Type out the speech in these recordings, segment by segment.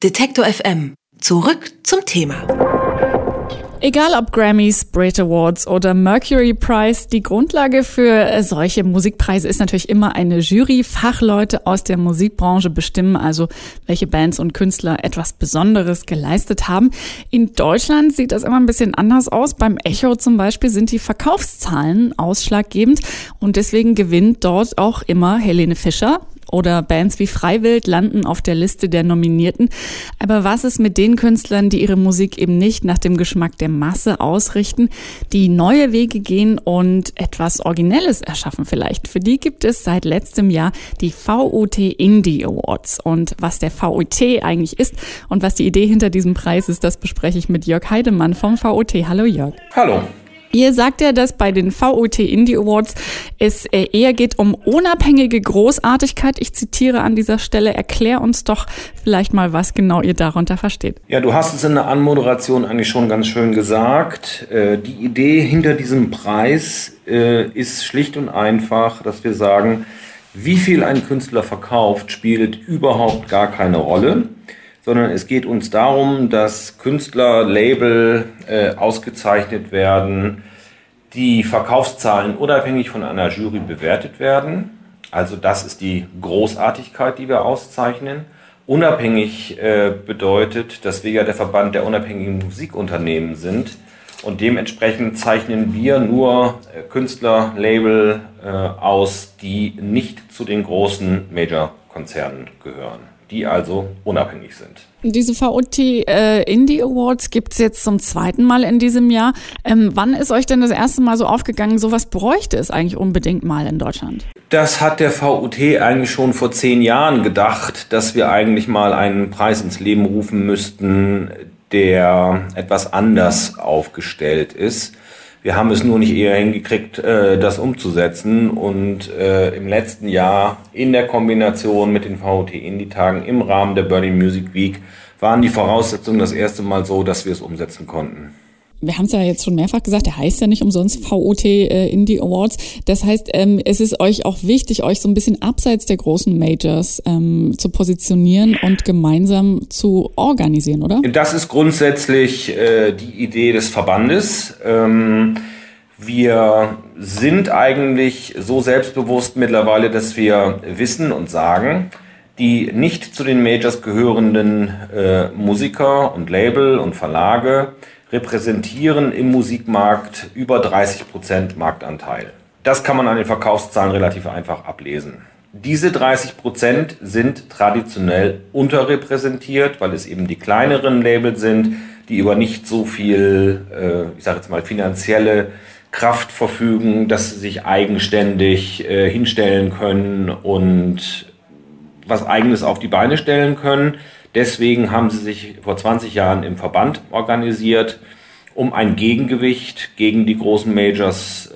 Detektor FM. Zurück zum Thema. Egal ob Grammys, Brit Awards oder Mercury Prize, die Grundlage für solche Musikpreise ist natürlich immer eine Jury. Fachleute aus der Musikbranche bestimmen also, welche Bands und Künstler etwas Besonderes geleistet haben. In Deutschland sieht das immer ein bisschen anders aus. Beim Echo zum Beispiel sind die Verkaufszahlen ausschlaggebend und deswegen gewinnt dort auch immer Helene Fischer. Oder Bands wie Freiwild landen auf der Liste der Nominierten. Aber was ist mit den Künstlern, die ihre Musik eben nicht nach dem Geschmack der Masse ausrichten, die neue Wege gehen und etwas Originelles erschaffen vielleicht? Für die gibt es seit letztem Jahr die VOT Indie Awards. Und was der VOT eigentlich ist und was die Idee hinter diesem Preis ist, das bespreche ich mit Jörg Heidemann vom VOT. Hallo Jörg. Hallo. Ihr sagt ja, dass bei den VOT Indie Awards es eher geht um unabhängige Großartigkeit. Ich zitiere an dieser Stelle, erklär uns doch vielleicht mal, was genau ihr darunter versteht. Ja, du hast es in der Anmoderation eigentlich schon ganz schön gesagt. Die Idee hinter diesem Preis ist schlicht und einfach, dass wir sagen, wie viel ein Künstler verkauft, spielt überhaupt gar keine Rolle. Sondern es geht uns darum, dass Künstler, Label ausgezeichnet werden, die Verkaufszahlen unabhängig von einer Jury bewertet werden. Also das ist die Großartigkeit, die wir auszeichnen. Unabhängig bedeutet, dass wir ja der Verband der unabhängigen Musikunternehmen sind und dementsprechend zeichnen wir nur Künstler, Label aus, die nicht zu den großen Major-Konzernen gehören, die also unabhängig sind. Diese VOT Indie Awards gibt es jetzt zum zweiten Mal in diesem Jahr. Wann ist euch denn das erste Mal so aufgegangen, sowas bräuchte es eigentlich unbedingt mal in Deutschland? Das hat der VOT eigentlich schon vor 10 Jahren gedacht, dass wir eigentlich mal einen Preis ins Leben rufen müssten, der etwas anders aufgestellt ist. Wir haben es nur nicht eher hingekriegt, das umzusetzen und im letzten Jahr in der Kombination mit den VOT Indie-Tagen im Rahmen der Berlin Music Week waren die Voraussetzungen das erste Mal so, dass wir es umsetzen konnten. Wir haben es ja jetzt schon mehrfach gesagt, der heißt ja nicht umsonst VOT Indie Awards. Das heißt, es ist euch auch wichtig, euch so ein bisschen abseits der großen Majors zu positionieren und gemeinsam zu organisieren, oder? Das ist grundsätzlich die Idee des Verbandes. Wir sind eigentlich so selbstbewusst mittlerweile, dass wir wissen und sagen, die nicht zu den Majors gehörenden Musiker und Label und Verlage repräsentieren im Musikmarkt über 30% Marktanteil. Das kann man an den Verkaufszahlen relativ einfach ablesen. Diese 30% sind traditionell unterrepräsentiert, weil es eben die kleineren Labels sind, die über nicht so viel, finanzielle Kraft verfügen, dass sie sich eigenständig hinstellen können und was Eigenes auf die Beine stellen können. Deswegen haben sie sich vor 20 Jahren im Verband organisiert, um ein Gegengewicht gegen die großen Majors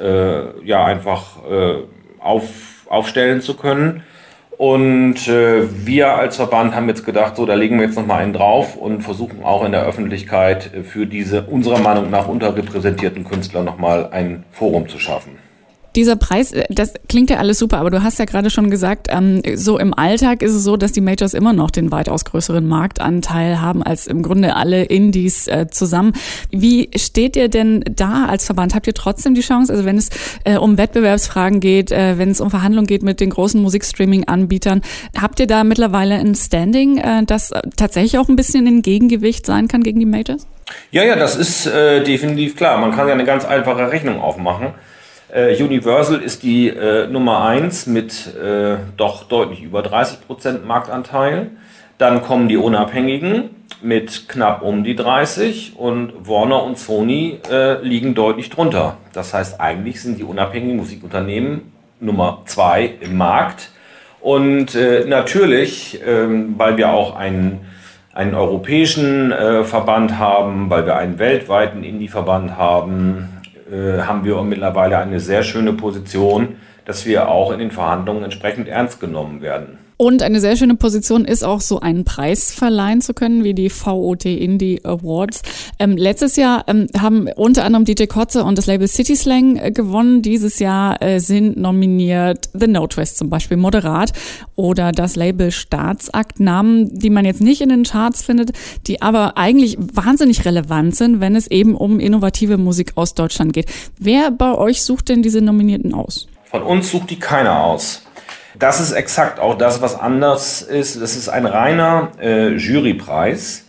aufstellen zu können. Und wir als Verband haben jetzt gedacht, so, da legen wir jetzt nochmal einen drauf und versuchen auch in der Öffentlichkeit für diese unserer Meinung nach unterrepräsentierten Künstler nochmal ein Forum zu schaffen. Dieser Preis, das klingt ja alles super, aber du hast ja gerade schon gesagt, so im Alltag ist es so, dass die Majors immer noch den weitaus größeren Marktanteil haben als im Grunde alle Indies zusammen. Wie steht ihr denn da als Verband? Habt ihr trotzdem die Chance, also wenn es um Wettbewerbsfragen geht, wenn es um Verhandlungen geht mit den großen Musikstreaming-Anbietern, habt ihr da mittlerweile ein Standing, das tatsächlich auch ein bisschen ein Gegengewicht sein kann gegen die Majors? Ja, das ist definitiv klar. Man kann ja eine ganz einfache Rechnung aufmachen. Universal ist die Nummer 1 mit doch deutlich über 30% Marktanteil. Dann kommen die Unabhängigen mit knapp um die 30 und Warner und Sony liegen deutlich drunter. Das heißt, eigentlich sind die unabhängigen Musikunternehmen Nummer 2 im Markt. Und natürlich, weil wir auch einen europäischen Verband haben, weil wir einen weltweiten Indie-Verband haben, haben wir mittlerweile eine sehr schöne Position, dass wir auch in den Verhandlungen entsprechend ernst genommen werden. Und eine sehr schöne Position ist auch, so einen Preis verleihen zu können, wie die VOT Indie Awards. Letztes Jahr haben unter anderem DJ Kotze und das Label City Slang gewonnen. Dieses Jahr sind nominiert The No Twist zum Beispiel, Moderat, oder das Label Staatsakt, Namen, die man jetzt nicht in den Charts findet, die aber eigentlich wahnsinnig relevant sind, wenn es eben um innovative Musik aus Deutschland geht. Wer bei euch sucht denn diese Nominierten aus? Von uns sucht die keiner aus. Das ist exakt auch das, was anders ist. Das ist ein reiner Jurypreis.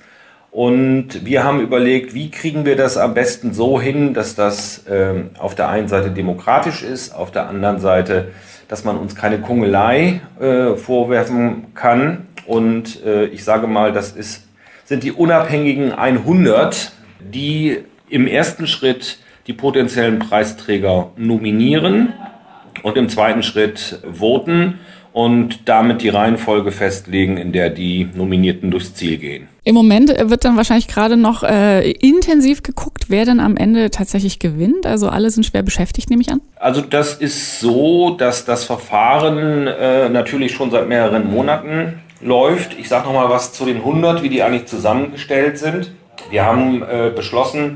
Und wir haben überlegt, wie kriegen wir das am besten so hin, dass das auf der einen Seite demokratisch ist, auf der anderen Seite, dass man uns keine Kungelei vorwerfen kann. Und ich sage mal, sind die unabhängigen 100, die im ersten Schritt die potenziellen Preisträger nominieren und im zweiten Schritt voten und damit die Reihenfolge festlegen, in der die Nominierten durchs Ziel gehen. Im Moment wird dann wahrscheinlich gerade noch intensiv geguckt, wer dann am Ende tatsächlich gewinnt. Also alle sind schwer beschäftigt, nehme ich an. Also das ist so, dass das Verfahren natürlich schon seit mehreren Monaten läuft. Ich sage nochmal was zu den 100, wie die eigentlich zusammengestellt sind. Wir haben beschlossen,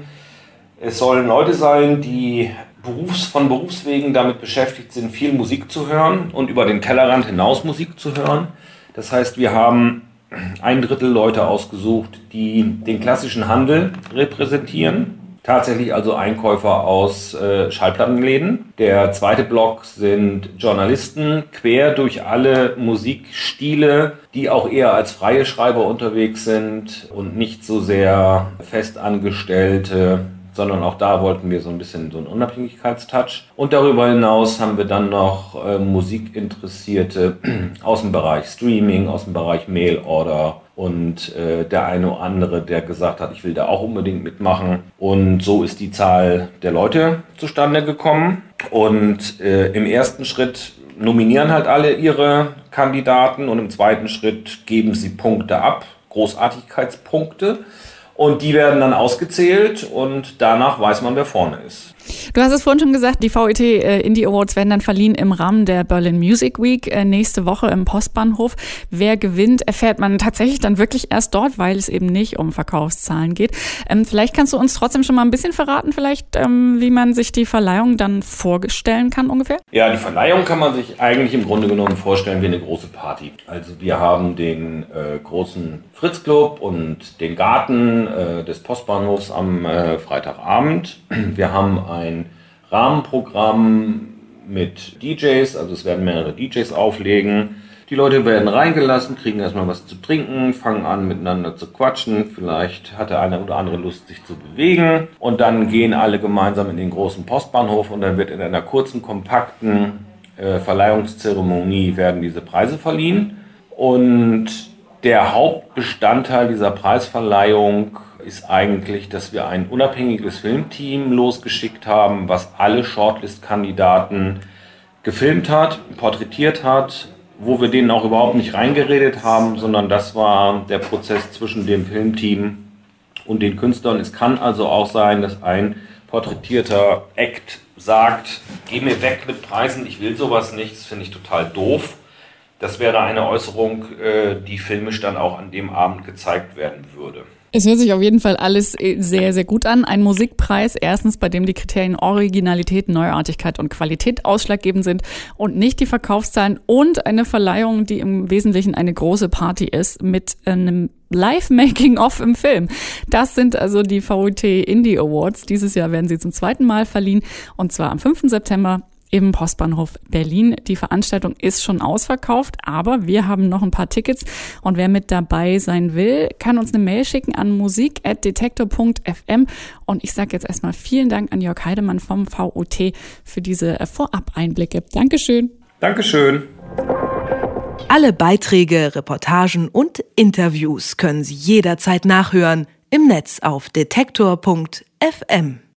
es sollen Leute sein, die von Berufswegen damit beschäftigt sind, viel Musik zu hören und über den Tellerrand hinaus Musik zu hören. Das heißt, wir haben 1/3 Leute ausgesucht, die den klassischen Handel repräsentieren. Tatsächlich also Einkäufer aus Schallplattenläden. Der zweite Block sind Journalisten, quer durch alle Musikstile, die auch eher als freie Schreiber unterwegs sind und nicht so sehr festangestellte, sondern auch da wollten wir so ein bisschen so einen Unabhängigkeitstouch. Und darüber hinaus haben wir dann noch Musikinteressierte aus dem Bereich Streaming, aus dem Bereich Mail-Order und der eine oder andere, der gesagt hat, ich will da auch unbedingt mitmachen. Und so ist die Zahl der Leute zustande gekommen. Und im ersten Schritt nominieren halt alle ihre Kandidaten und im zweiten Schritt geben sie Punkte ab, Großartigkeitspunkte. Und die werden dann ausgezählt und danach weiß man, wer vorne ist. Du hast es vorhin schon gesagt, die VOT Indie Awards werden dann verliehen im Rahmen der Berlin Music Week nächste Woche im Postbahnhof. Wer gewinnt, erfährt man tatsächlich dann wirklich erst dort, weil es eben nicht um Verkaufszahlen geht. Vielleicht kannst du uns trotzdem schon mal ein bisschen verraten, wie man sich die Verleihung dann vorstellen kann ungefähr? Ja, die Verleihung kann man sich eigentlich im Grunde genommen vorstellen wie eine große Party. Also wir haben den großen Fritz Club und den Garten des Postbahnhofs am Freitagabend. Wir haben ein Rahmenprogramm mit DJs, also es werden mehrere DJs auflegen. Die Leute werden reingelassen, kriegen erstmal was zu trinken, fangen an miteinander zu quatschen. Vielleicht hat der eine oder andere Lust, sich zu bewegen. Und dann gehen alle gemeinsam in den großen Postbahnhof und dann wird in einer kurzen, kompakten Verleihungszeremonie werden diese Preise verliehen. Und der Hauptbestandteil dieser Preisverleihung ist eigentlich, dass wir ein unabhängiges Filmteam losgeschickt haben, was alle Shortlist-Kandidaten gefilmt hat, porträtiert hat, wo wir denen auch überhaupt nicht reingeredet haben, sondern das war der Prozess zwischen dem Filmteam und den Künstlern. Es kann also auch sein, dass ein porträtierter Act sagt, geh mir weg mit Preisen, ich will sowas nicht, das finde ich total doof. Das wäre eine Äußerung, die filmisch dann auch an dem Abend gezeigt werden würde. Es hört sich auf jeden Fall alles sehr, sehr gut an. Ein Musikpreis, erstens, bei dem die Kriterien Originalität, Neuartigkeit und Qualität ausschlaggebend sind und nicht die Verkaufszahlen, und eine Verleihung, die im Wesentlichen eine große Party ist mit einem Live-Making-of im Film. Das sind also die VOT Indie Awards. Dieses Jahr werden sie zum 2. Mal verliehen, und zwar am 5. September. Im Postbahnhof Berlin. Die Veranstaltung ist schon ausverkauft, aber wir haben noch ein paar Tickets, und wer mit dabei sein will, kann uns eine Mail schicken an musik@detektor.fm, und ich sage jetzt erstmal vielen Dank an Jörg Heidemann vom VOT für diese Vorab-Einblicke. Dankeschön. Dankeschön. Alle Beiträge, Reportagen und Interviews können Sie jederzeit nachhören im Netz auf detektor.fm.